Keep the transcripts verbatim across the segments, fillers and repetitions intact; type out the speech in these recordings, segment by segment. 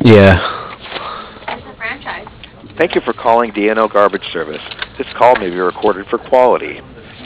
Yeah. It's a franchise. Thank you for calling D N O Garbage Service. This call may be recorded for quality.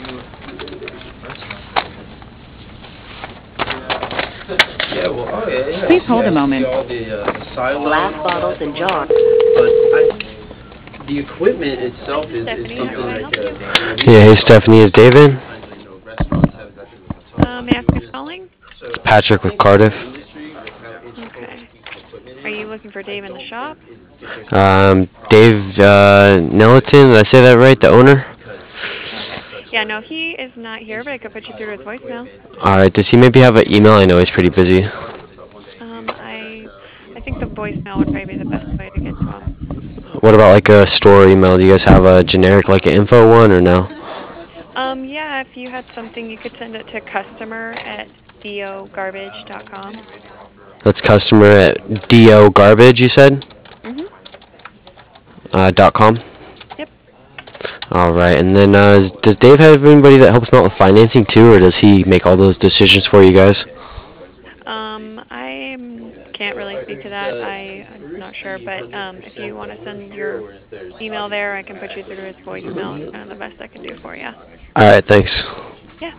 Yeah, well, oh, yeah, yeah. Please hold a moment. All the, uh, the silos, Glass bottles and jars. but I, the equipment itself This is is, is Stephanie. something How can I like help uh, Yeah, hey Stephanie, is David? you know, restaurants have got the Uh, may I ask who's calling? So Patrick I with think in the Cardiff. industry, with how intricate Okay. this piece of equipment Are is, you looking for Dave in the shop? if there's Um, Dave uh, Nelliton, did I say that right? The owner? Yeah, no, he is not here, but I could put you through to his voicemail. Alright, does he maybe have an email? I know he's pretty busy. Um, I, I think the voicemail would probably be the best way to get to him. What about like a store email? Do you guys have a generic, like an info one, or no? Um, yeah, if you had something, you could send it to customer at dogarbage dot com. That's customer at do garbage, you said? Mhm. Uh, dot com? Yep. Alright, and then uh, is- does Dave have anybody that helps him out with financing too, or does he make all those decisions for you guys? Um, I can't really speak to that. I, I'm not sure, but um, if you want to send your email there, I can put you through to his voicemail. It's kind of the best I can do for you. Alright, thanks. Yeah.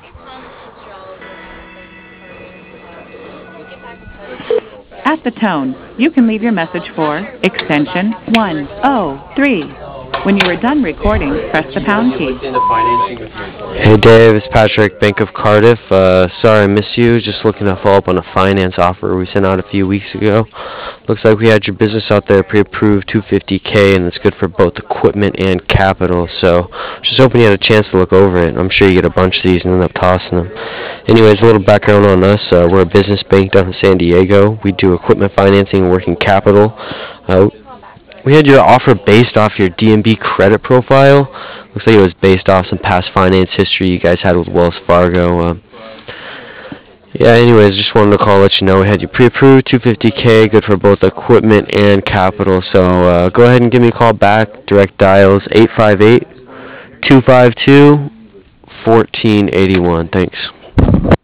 At the tone, you can leave your message for extension one oh three. When you are done recording, press the pound key. looked into financing with your employees? Hey Dave, it's Patrick, Bank of Cardiff. Uh, sorry I missed you. Just looking to follow up on a finance offer we sent out a few weeks ago. Looks like we had your business out there pre-approved two hundred fifty K, and it's good for both equipment and capital. So just hoping you had a chance to look over it. I'm sure you get a bunch of these and end up tossing them. Anyways, a little background on us. Uh, we're a business bank down in San Diego. We do equipment financing and working capital. Uh, We had your offer based off your D M B credit profile. Looks like it was based off some past finance history you guys had with Wells Fargo. Uh, yeah, anyways, just wanted to call let you know we had you pre-approved two hundred fifty K, good for both equipment and capital. So uh, go ahead and give me a call back. Direct dials eight five eight, two five two, one four eight one. Thanks.